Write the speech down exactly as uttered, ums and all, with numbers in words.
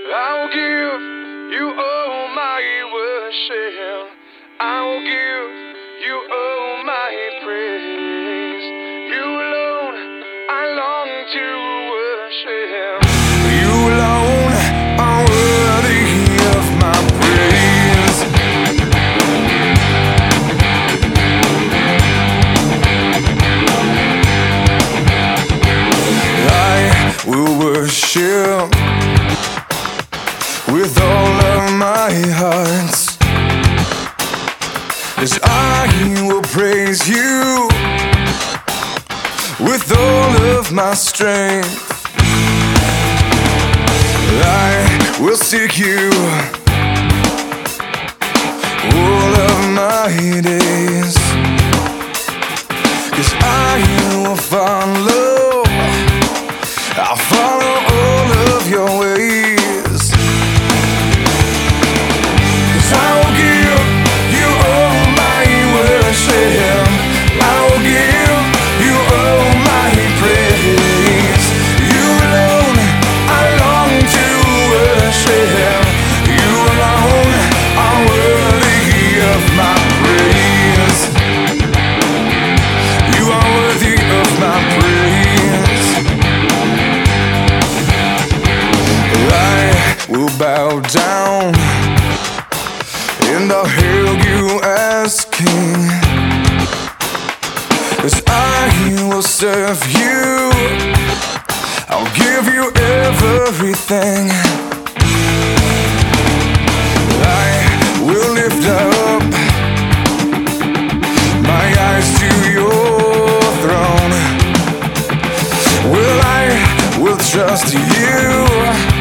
I'll give you all my worship. I'll give you all my praise. You alone I long to worship. You alone are worthy of my praise. I will worship with all of my heart, as I will praise you with all of my strength. I will seek you all of my days, 'cause I will follow, I'll follow all of your ways. 'Cause I will give you all my worship. I will give you all my praise. You alone I long to worship. You alone are worthy of my praise. You are worthy of my praise. I will bow down and I'll hail you as King, 'cause I will serve you. I'll give you everything. I will lift up my eyes to your throne. Will I will trust you.